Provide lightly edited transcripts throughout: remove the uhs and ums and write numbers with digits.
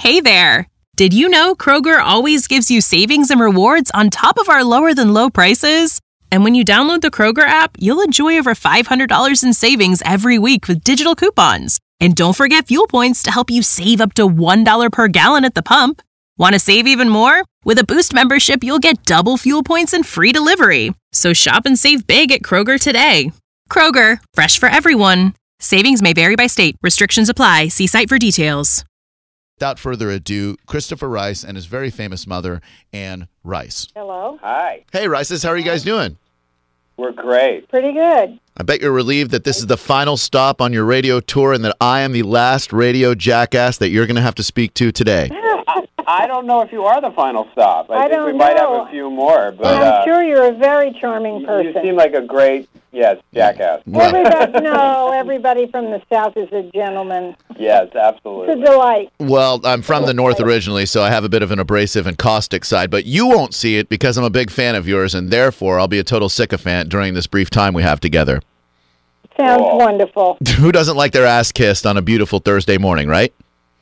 Hey there! Did you know Kroger always gives you savings and rewards on top of our lower-than-low prices? And when you download the Kroger app, you'll enjoy over $500 in savings every week with digital coupons. And don't forget fuel points to help you save up to $1 per gallon at the pump. Want to save even more? With a Boost membership, you'll get double fuel points and free delivery. So shop and save big at Kroger today. Kroger, fresh for everyone. Savings may vary by state. Restrictions apply. See site for details. Without further ado, Christopher Rice and his very famous mother, Anne Rice. Hello. Hi. Hey, Rices, how are you guys doing? We're great. Pretty good. I bet you're relieved that this is the final stop on your radio tour and that I am the last radio jackass that you're going to have to speak to today. I don't know if you are the final stop. I think we might have a few more. But I'm sure you're a very charming person. You seem like a great, jackass. Everybody from the South is a gentleman. Yes, absolutely. It's a delight. Well, I'm from the North originally, so I have a bit of an abrasive and caustic side, but you won't see it because I'm a big fan of yours, and therefore I'll be a total sycophant during this brief time we have together. Sounds wonderful. Who doesn't like their ass kissed on a beautiful Thursday morning, right?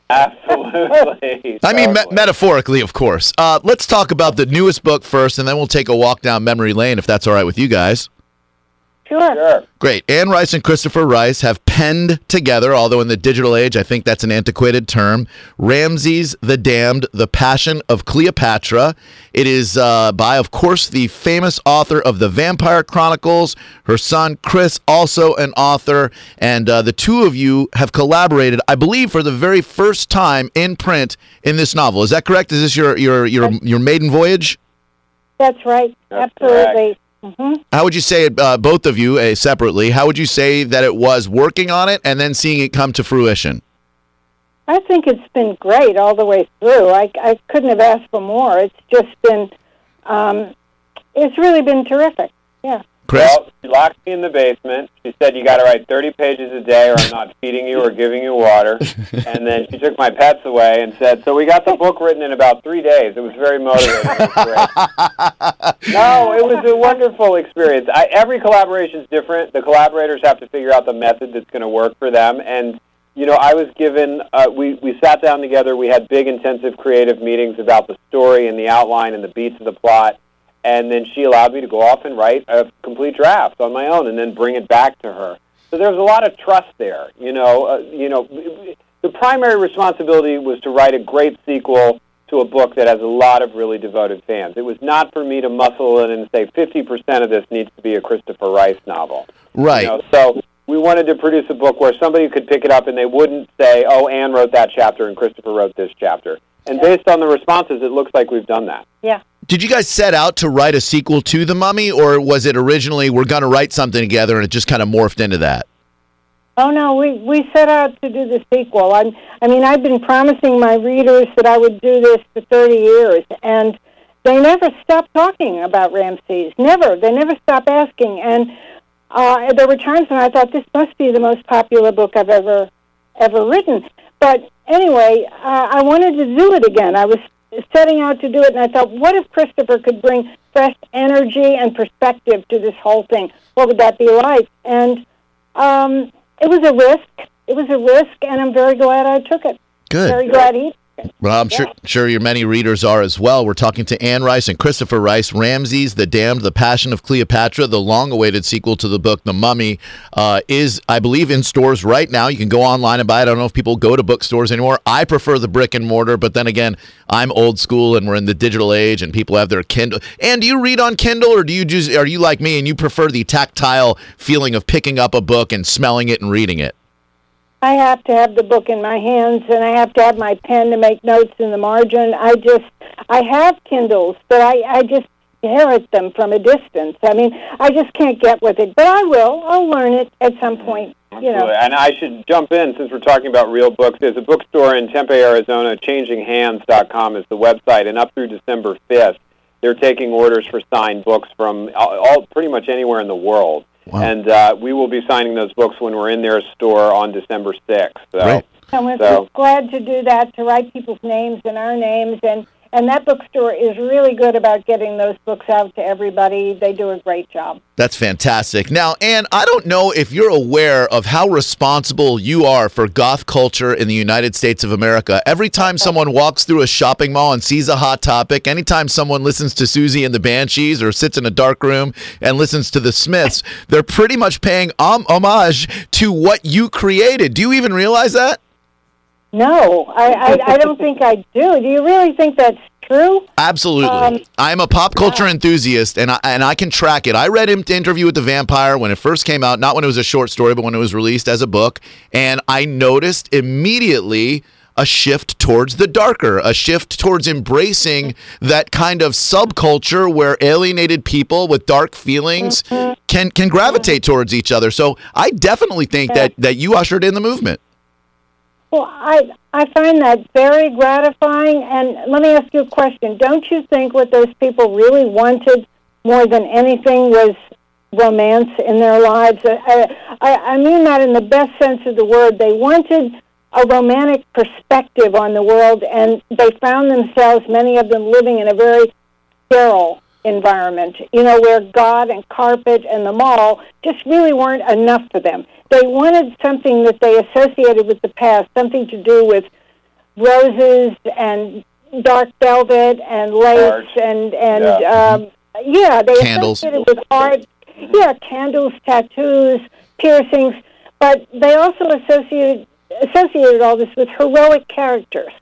Absolutely. I mean, metaphorically, of course. Let's talk about the newest book first, and then we'll take a walk down memory lane, if that's all right with you guys. Sure. Great. Anne Rice and Christopher Rice have penned together, although in the digital age, I think that's an antiquated term, Ramses the Damned, The Passion of Cleopatra. It is by, of course, the famous author of the Vampire Chronicles, her son, Chris, also an author, and the two of you have collaborated, I believe, for the very first time in print in this novel. Is that correct? Is this your maiden voyage? That's right. That's Absolutely. correct. Mm-hmm. How would you say, both of you separately, how would you say that it was working on it and then seeing it come to fruition? I think it's been great all the way through. I couldn't have asked for more. It's just been, it's really been terrific. Yeah. Chris? Well, she locked me in the basement. She said, you got to write 30 pages a day or I'm not feeding you or giving you water. And then she took my pets away and said, so we got the book written in about 3 days. It was very motivating. It was great. No, it was a wonderful experience. Every collaboration is different. The collaborators have to figure out the method that's going to work for them. And, I was given, we sat down together. We had big, intensive, creative meetings about the story and the outline and the beats of the plot. And then she allowed me to go off and write a complete draft on my own and then bring it back to her. So there was a lot of trust there. The primary responsibility was to write a great sequel to a book that has a lot of really devoted fans. It was not for me to muscle in and say 50% of this needs to be a Christopher Rice novel. Right. So we wanted to produce a book where somebody could pick it up and they wouldn't say, oh, Anne wrote that chapter and Christopher wrote this chapter. And based on the responses, it looks like we've done that. Yeah. Did you guys set out to write a sequel to The Mummy, or was it originally we're going to write something together and it just kind of morphed into that? Oh, no, we set out to do the sequel. I've been promising my readers that I would do this for 30 years, and they never stopped talking about Ramses. Never. They never stopped asking. And there were times when I thought this must be the most popular book I've ever written. But anyway, I wanted to do it again. I was setting out to do it, and I thought, what if Christopher could bring fresh energy and perspective to this whole thing? What would that be like? And it was a risk. It was a risk, and I'm very glad I took it. Good. Very glad he took it. Well, I'm sure your many readers are as well. We're talking to Anne Rice and Christopher Rice. Ramses the Damned, The Passion of Cleopatra, the long-awaited sequel to the book The Mummy, is, I believe, in stores right now. You can go online and buy it. I don't know if people go to bookstores anymore. I prefer the brick and mortar, but then again, I'm old school and we're in the digital age and people have their Kindle. And do you read on Kindle, or are you like me and you prefer the tactile feeling of picking up a book and smelling it and reading it? I have to have the book in my hands, and I have to have my pen to make notes in the margin. I have Kindles, but I just stare at them from a distance. I just can't get with it, but I will. I'll learn it at some point. Absolutely. And I should jump in, since we're talking about real books. There's a bookstore in Tempe, Arizona, changinghands.com is the website, and up through December 5th, they're taking orders for signed books from all pretty much anywhere in the world. Wow. And we will be signing those books when we're in their store on December 6th. Great. And we're glad to do that, to write people's names and our names. And And that bookstore is really good about getting those books out to everybody. They do a great job. That's fantastic. Now, Ann, I don't know if you're aware of how responsible you are for goth culture in the United States of America. Every time someone walks through a shopping mall and sees a Hot Topic, anytime someone listens to Susie and the Banshees or sits in a dark room and listens to the Smiths, they're pretty much paying homage to what you created. Do you even realize that? No, I don't think I do. Do you really think that's true? Absolutely. I'm a pop culture enthusiast, and I can track it. I read Interview with the Vampire when it first came out, not when it was a short story, but when it was released as a book, and I noticed immediately a shift towards the darker, a shift towards embracing that kind of subculture where alienated people with dark feelings can gravitate towards each other. So I definitely think that you ushered in the movement. Well, I find that very gratifying. And let me ask you a question. Don't you think what those people really wanted more than anything was romance in their lives? I mean that in the best sense of the word. They wanted a romantic perspective on the world, and they found themselves, many of them, living in a very sterile environment, where God and carpet and the mall just really weren't enough for them. They wanted something that they associated with the past, something to do with roses and dark velvet and lace and they candles. Associated with art. Yeah, candles, tattoos, piercings, but they also associated all this with heroic characters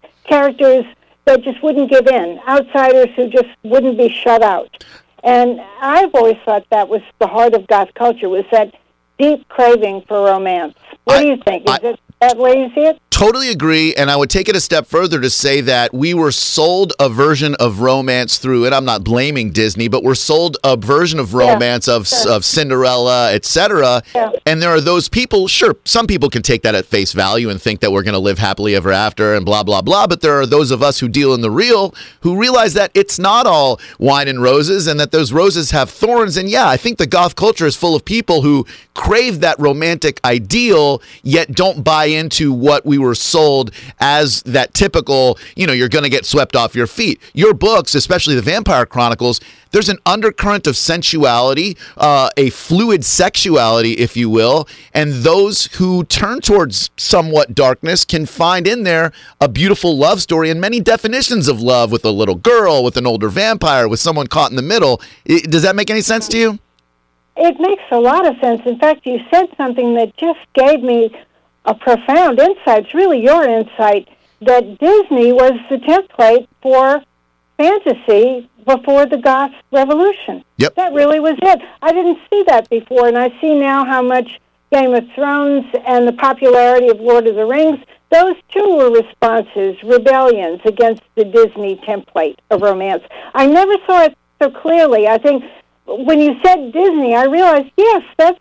that just wouldn't give in, outsiders who just wouldn't be shut out. And I've always thought that was the heart of goth culture, was that deep craving for romance. What do you think? Is it that way you see it? Totally agree, and I would take it a step further to say that we were sold a version of romance through it. I'm not blaming Disney, but we're sold a version of romance of Cinderella, etc. Yeah. And there are those people, sure, some people can take that at face value and think that we're going to live happily ever after and blah, blah, blah, but there are those of us who deal in the real who realize that it's not all wine and roses and that those roses have thorns. And yeah, I think the goth culture is full of people who crave that romantic ideal, yet don't buy into what we were sold as that typical, you're going to get swept off your feet. Your books, especially the Vampire Chronicles, there's an undercurrent of sensuality, a fluid sexuality, if you will, and those who turn towards somewhat darkness can find in there a beautiful love story and many definitions of love with a little girl, with an older vampire, with someone caught in the middle. Does that make any sense to you? It makes a lot of sense. In fact, you said something that just gave me a profound insight. It's really your insight that Disney was the template for fantasy before the goth revolution. Yep. That really was it. I didn't see that before, and I see now how much Game of Thrones and the popularity of Lord of the Rings, those too were responses, rebellions against the Disney template of romance. I never saw it so clearly. I think when you said Disney, I realized, yes, that's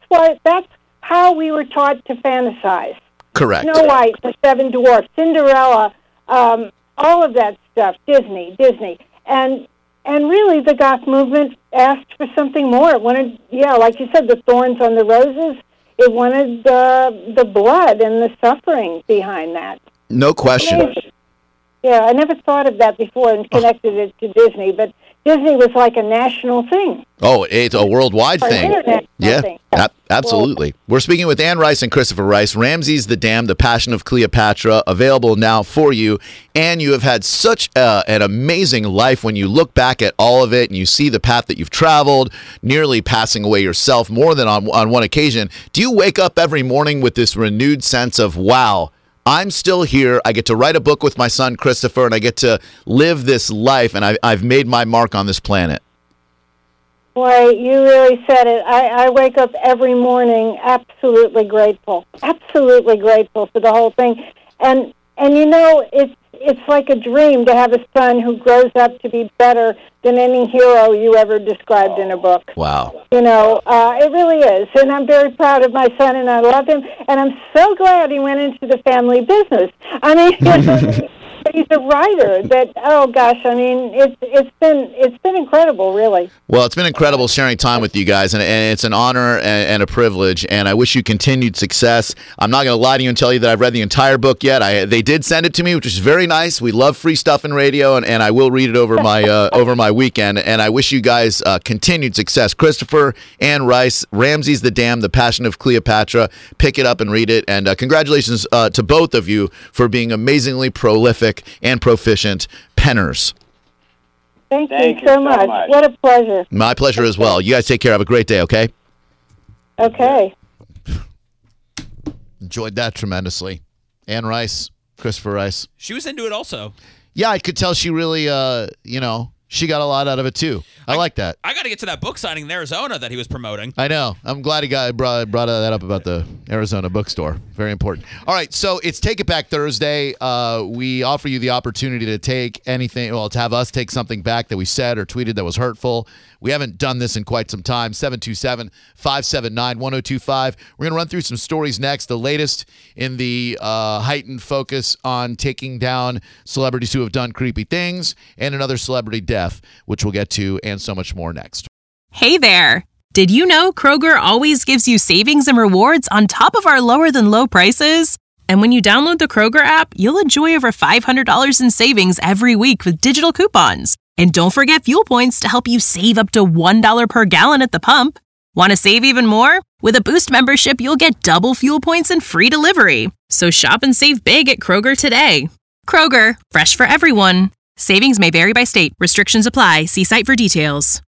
how we were taught to fantasize. Correct. Snow White, The Seven Dwarfs, Cinderella, all of that stuff, Disney. And really the goth movement asked for something more. It wanted, like you said, the thorns on the roses. It wanted the blood and the suffering behind that. No question. Amazing. Yeah, I never thought of that before and connected it to Disney, but Disney was like a national thing. Oh, it's a worldwide thing. Yeah, thing. Absolutely. We're speaking with Ann Rice and Christopher Rice. Ramses the Damned, The Passion of Cleopatra, available now for you. And you have had such an amazing life when you look back at all of it and you see the path that you've traveled, nearly passing away yourself more than on one occasion. Do you wake up every morning with this renewed sense of, wow, I'm still here, I get to write a book with my son Christopher, and I get to live this life, and I've made my mark on this planet? Boy, you really said it. I wake up every morning absolutely grateful for the whole thing. And it's like a dream to have a son who grows up to be better than any hero you ever described in a book. Wow. It really is. And I'm very proud of my son, and I love him. And I'm so glad he went into the family business. I mean, she's a writer that, oh gosh, I mean, it's been incredible, really. Well, it's been incredible sharing time with you guys, and it's an honor and a privilege, and I wish you continued success. I'm not going to lie to you and tell you that I've read the entire book yet. They did send it to me, which is very nice. We love free stuff in radio, and I will read it over my over my weekend, and I wish you guys continued success. Christopher, Anne Rice, Ramses the Dam, The Passion of Cleopatra. Pick it up and read it, and congratulations to both of you for being amazingly prolific and proficient penners. Thank you so much. What a pleasure. My pleasure as well. You guys take care. Have a great day, okay? Okay. Enjoyed that tremendously. Anne Rice, Christopher Rice. She was into it also. Yeah, I could tell she really, she got a lot out of it too. I like that. I got to get to that book signing in Arizona that he was promoting. I know. I'm glad he brought that up about the Arizona bookstore. Very important. All right, so it's Take It Back Thursday. We offer you the opportunity to take anything, to have us take something back that we said or tweeted that was hurtful. We haven't done this in quite some time. 727-579-1025. We're going to run through some stories next. The latest in the heightened focus on taking down celebrities who have done creepy things, and another celebrity death, which we'll get to, and so much more next. Hey there! Did you know Kroger always gives you savings and rewards on top of our lower than low prices? And when you download the Kroger app, you'll enjoy over $500 in savings every week with digital coupons. And don't forget fuel points to help you save up to $1 per gallon at the pump. Want to save even more? With a Boost membership, you'll get double fuel points and free delivery. So shop and save big at Kroger today. Kroger, fresh for everyone. Savings may vary by state. Restrictions apply. See site for details.